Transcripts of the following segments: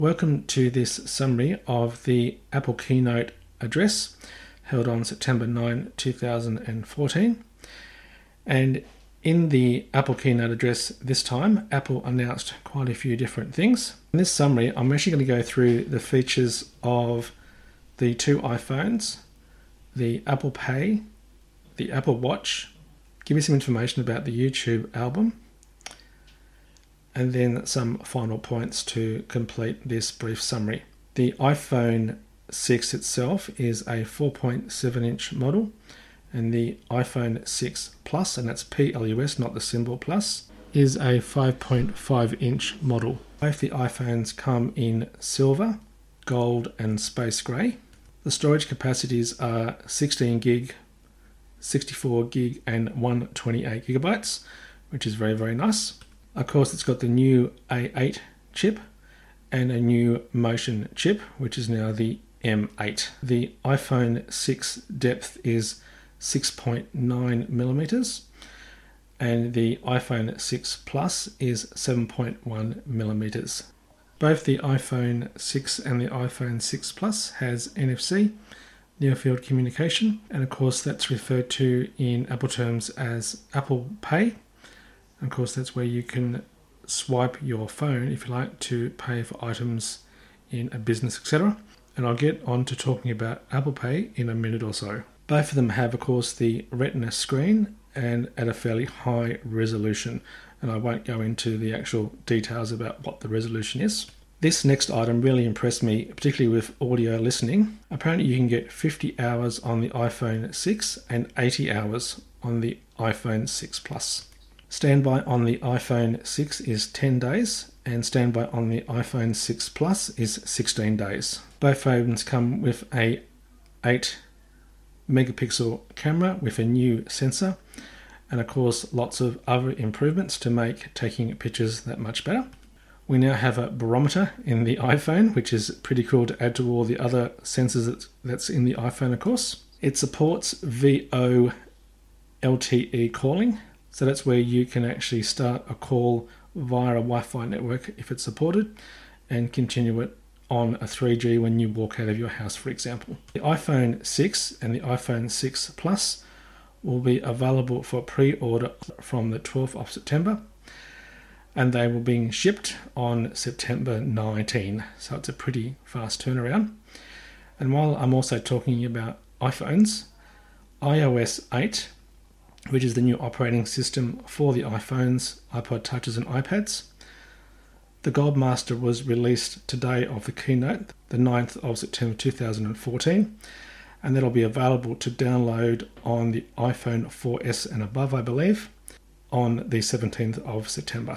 Welcome to this summary of the Apple keynote address held on September 9, 2014. And in the Apple keynote address this time, Apple announced quite a few different things. In this summary, I'm actually going to go through the features of the two iPhones, the Apple Pay, the Apple Watch, give you some information about the YouTube album, and then some final points to complete this brief summary. The iPhone 6 itself is a 4.7-inch model, and the iPhone 6 Plus, and that's PLUS, not the symbol plus, is a 5.5-inch model. Both the iPhones come in silver, gold, and space grey. The storage capacities are 16 gig, 64 gig, and 128 gigabytes, which is very, very nice. Of course, it's got the new A8 chip and a new Motion chip, which is now the M8. The iPhone 6 depth is 6.9 millimeters, and the iPhone 6 Plus is 7.1 millimeters. Both the iPhone 6 and the iPhone 6 Plus has NFC, near field communication, and of course that's referred to in Apple terms as Apple Pay. Of course, that's where you can swipe your phone, if you like, to pay for items in a business, etc. And I'll get on to talking about Apple Pay in a minute or so. Both of them have, of course, the Retina screen and at a fairly high resolution. And I won't go into the actual details about what the resolution is. This next item really impressed me, particularly with audio listening. Apparently you can get 50 hours on the iPhone 6 and 80 hours on the iPhone 6 Plus. Standby on the iPhone 6 is 10 days, and standby on the iPhone 6 Plus is 16 days. Both phones come with a 8 megapixel camera with a new sensor, and of course lots of other improvements to make taking pictures that much better. We now have a barometer in the iPhone, which is pretty cool to add to all the other sensors that's in the iPhone, of course. It supports VoLTE calling. So that's where you can actually start a call via a Wi-Fi network if it's supported and continue it on a 3G when you walk out of your house, for example. The iPhone 6 and the iPhone 6 Plus will be available for pre-order from the 12th of September, and they will be shipped on September 19. So it's a pretty fast turnaround. And while I'm also talking about iPhones, iOS 8, which is the new operating system for the iPhones, iPod Touches and iPads. The Goldmaster was released today of the keynote, the 9th of September 2014, and that'll be available to download on the iPhone 4S and above, I believe, on the 17th of September.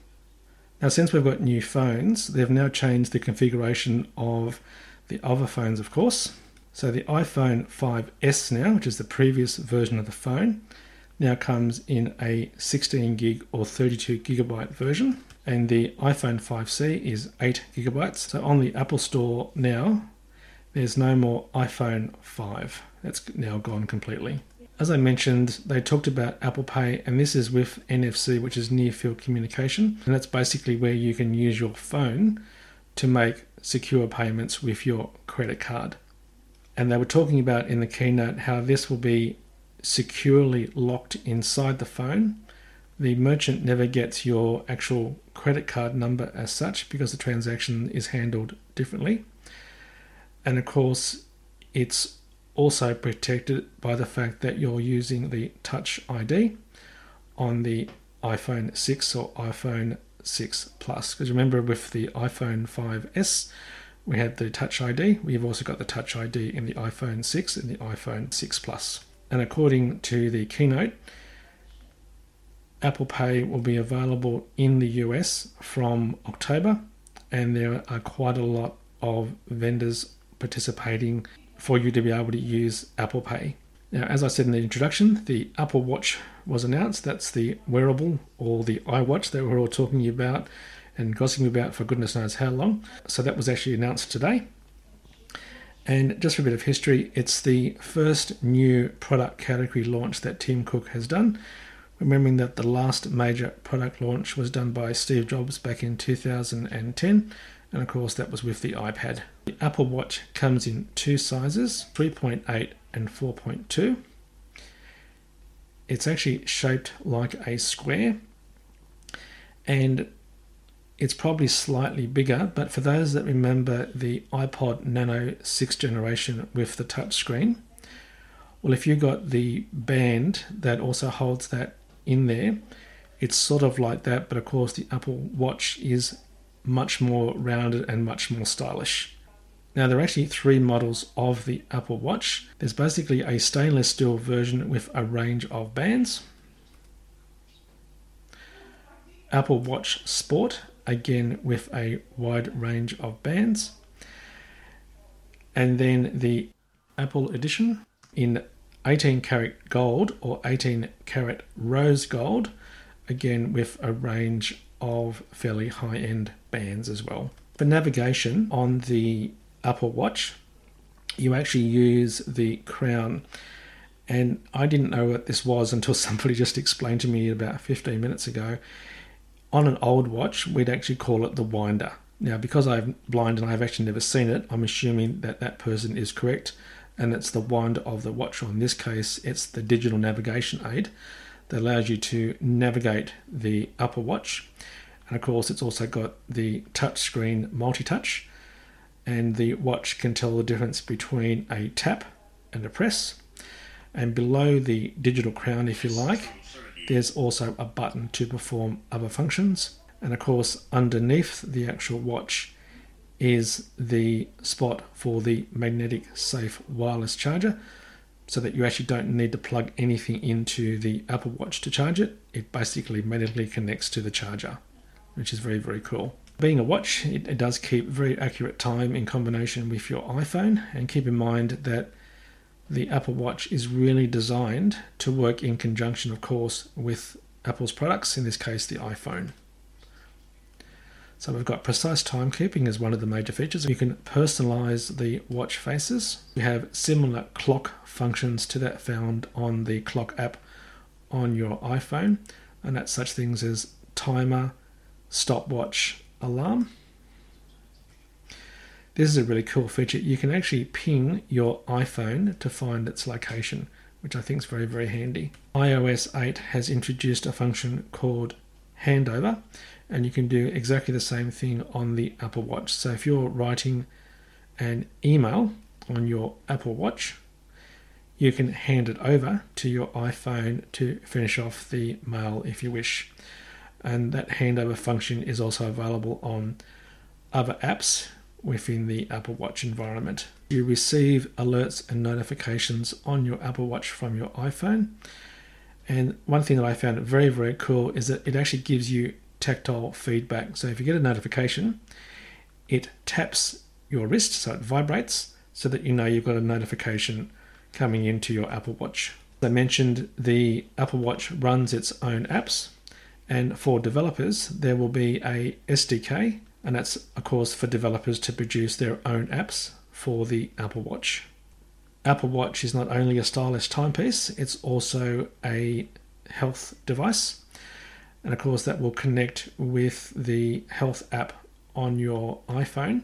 Now, since we've got new phones, they've now changed the configuration of the other phones, of course. So the iPhone 5S now, which is the previous version of the phone, now comes in a 16 gig or 32 gigabyte version, and the iPhone 5C is 8 gigabytes. So on the Apple Store now, there's no more iPhone 5. That's now gone completely. As I mentioned, they talked about Apple Pay, and this is with NFC, which is near field communication, and that's basically where you can use your phone to make secure payments with your credit card. And they were talking about in the keynote how this will be securely locked inside the phone. The merchant never gets your actual credit card number as such because the transaction is handled differently. And of course, it's also protected by the fact that you're using the Touch ID on the iPhone 6 or iPhone 6 Plus. Because remember, with the iPhone 5S, we had the Touch ID. We've also got the Touch ID in the iPhone 6 and the iPhone 6 Plus. And according to the keynote, Apple Pay will be available in the US from October, and there are quite a lot of vendors participating for you to be able to use Apple Pay. Now, as I said in the introduction, the Apple Watch was announced. That's the wearable, or the iWatch that we're all talking about and gossiping about for goodness knows how long. So that was actually announced today. And just for a bit of history, it's the first new product category launch that Tim Cook has done. Remembering that the last major product launch was done by Steve Jobs back in 2010, and of course that was with the iPad. The Apple Watch comes in two sizes, 3.8 and 4.2. It's actually shaped like a square, and it's probably slightly bigger, but for those that remember the iPod Nano 6th generation with the touch screen, well, if you got the band that also holds that in there, it's sort of like that, but of course the Apple Watch is much more rounded and much more stylish. Now, there are actually three models of the Apple Watch. There's basically a stainless steel version with a range of bands. Apple Watch Sport, again with a wide range of bands. And then the Apple Edition in 18 karat gold or 18 karat rose gold, again with a range of fairly high-end bands as well. For navigation on the Apple Watch, you actually use the crown, and I didn't know what this was until somebody just explained to me about 15 minutes ago. On an old watch, we'd actually call it the winder. Now, because I'm blind and I've actually never seen it, I'm assuming that that person is correct, and it's the winder of the watch. Or in this case, it's the digital navigation aid that allows you to navigate the Apple Watch. And of course, it's also got the touchscreen multi-touch, and the watch can tell the difference between a tap and a press. And below the digital crown, if you like, there's also a button to perform other functions. And of course, underneath the actual watch is the spot for the magnetic safe wireless charger, so that you actually don't need to plug anything into the Apple Watch to charge it. It basically magnetically connects to the charger, which is very, very cool. Being a watch, it does keep very accurate time in combination with your iPhone, and keep in mind that the Apple Watch is really designed to work in conjunction, of course, with Apple's products, in this case the iPhone. So we've got precise timekeeping as one of the major features. You can personalize the watch faces. You have similar clock functions to that found on the clock app on your iPhone, and that's such things as timer, stopwatch, alarm. This is a really cool feature. You can actually ping your iPhone to find its location, which I think is very, very handy. iOS 8 has introduced a function called handover, and you can do exactly the same thing on the Apple Watch. So if you're writing an email on your Apple Watch, you can hand it over to your iPhone to finish off the mail if you wish. And that handover function is also available on other apps within the Apple Watch environment. You receive alerts and notifications on your Apple Watch from your iPhone. And one thing that I found very, very cool is that it actually gives you tactile feedback. So if you get a notification, it taps your wrist, so it vibrates, so that you know you've got a notification coming into your Apple Watch. As I mentioned, the Apple Watch runs its own apps, and for developers, there will be a SDK, and that's, of course, for developers to produce their own apps for the Apple Watch. Apple Watch is not only a stylish timepiece, it's also a health device. And of course, that will connect with the health app on your iPhone.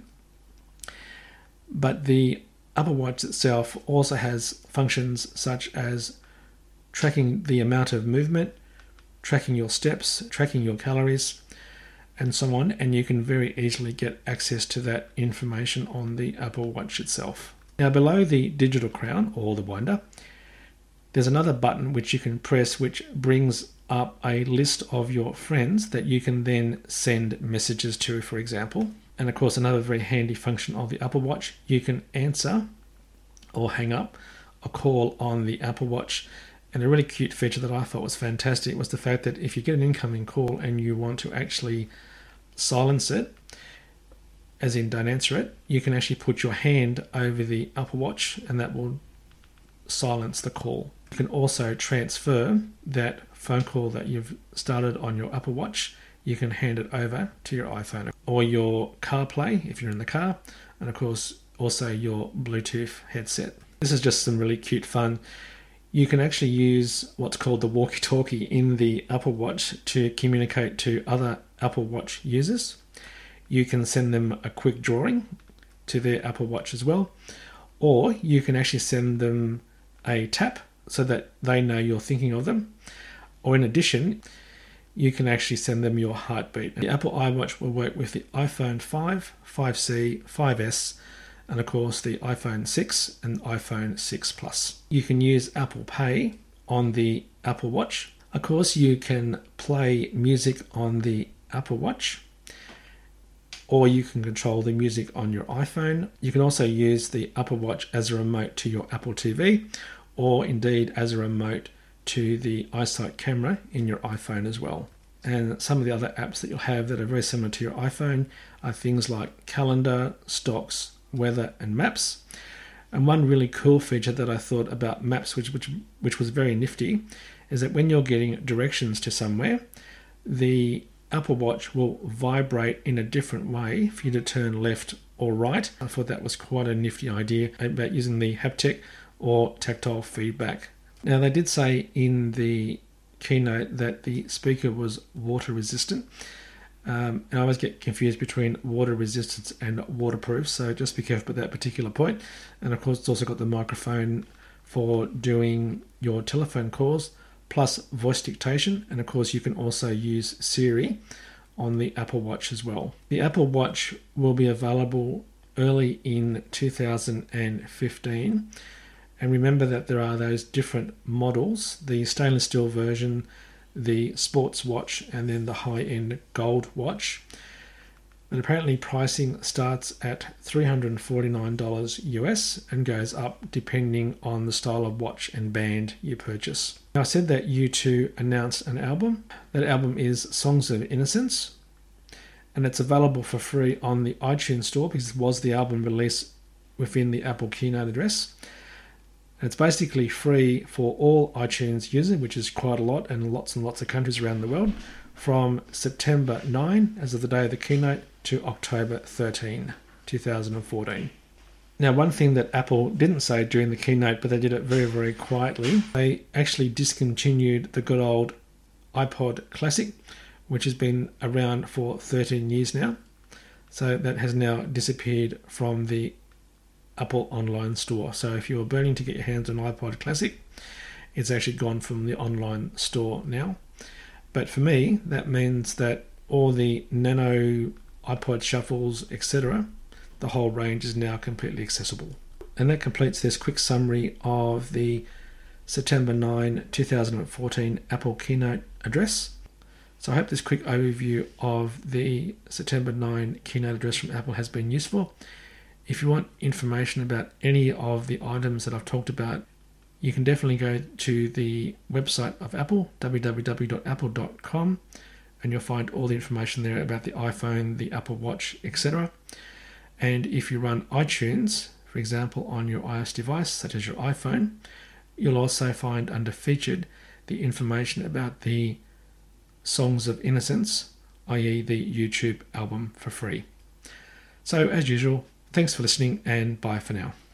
But the Apple Watch itself also has functions such as tracking the amount of movement, tracking your steps, tracking your calories, and so on. And you can very easily get access to that information on the Apple Watch itself. Now, below the digital crown or the winder, there's another button which you can press, which brings up a list of your friends that you can then send messages to, for example. And of course, another very handy function of the Apple Watch, you can answer or hang up a call on the Apple Watch. And a really cute feature that I thought was fantastic was the fact that if you get an incoming call and you want to actually silence it, as in don't answer it, you can actually put your hand over the Apple Watch and that will silence the call. You can also transfer that phone call that you've started on your Apple Watch. You can hand it over to your iPhone or your CarPlay if you're in the car, and of course also your Bluetooth headset. This is just some really cute fun. You can actually use what's called the walkie-talkie in the Apple Watch to communicate to other Apple Watch users. you can send them a quick drawing to their Apple Watch as well, or you can actually send them a tap so that they know you're thinking of them, or in addition, you can actually send them your heartbeat. The Apple iWatch will work with the iPhone 5, 5C, 5S, and of course the iPhone 6 and iPhone 6 Plus. You can use Apple Pay on the Apple Watch. Of course, you can play music on the Apple Watch, or you can control the music on your iPhone. You can also use the Apple Watch as a remote to your Apple TV, or indeed as a remote to the iSight camera in your iPhone as well. And some of the other apps that you'll have that are very similar to your iPhone are things like Calendar, Stocks, Weather, and Maps. And one really cool feature that I thought about Maps, which was very nifty, is that when you're getting directions to somewhere, the Apple Watch will vibrate in a different way for you to turn left or right. I thought that was quite a nifty idea about using the haptic or tactile feedback. Now, they did say in the keynote that the speaker was water resistant. And I always get confused between water resistance and waterproof, so just be careful with that particular point. And of course, it's also got the microphone for doing your telephone calls, plus voice dictation. And of course, you can also use Siri on the Apple Watch as well. The Apple Watch will be available early in 2015. And remember that there are those different models, the stainless steel version, the sports watch, and then the high-end gold watch. And apparently pricing starts at $349 US and goes up depending on the style of watch and band you purchase. Now, I said that U2 announced an album. That album is Songs of Innocence, and it's available for free on the iTunes store because it was the album released within the Apple keynote address. And it's basically free for all iTunes users, which is quite a lot, and lots of countries around the world, from September 9, as of the day of the keynote, to October 13, 2014. Now, one thing that Apple didn't say during the keynote, but they did it very, very quietly, they actually discontinued the good old iPod Classic, which has been around for 13 years now. So that has now disappeared from the Apple online store. So if you're burning to get your hands on iPod Classic, it's actually gone from the online store now. But for me, that means that all the Nano, iPod Shuffles, etc., the whole range is now completely accessible. And that completes this quick summary of the September 9, 2014 Apple keynote address. So I hope this quick overview of the September 9 keynote address from Apple has been useful. If you want information about any of the items that I've talked about, you can definitely go to the website of Apple, www.apple.com, and you'll find all the information there about the iPhone, the Apple Watch, etc. And if you run iTunes, for example, on your iOS device, such as your iPhone, you'll also find under Featured the information about the Songs of Innocence, i.e. the YouTube album, for free. So, as usual, thanks for listening, and bye for now.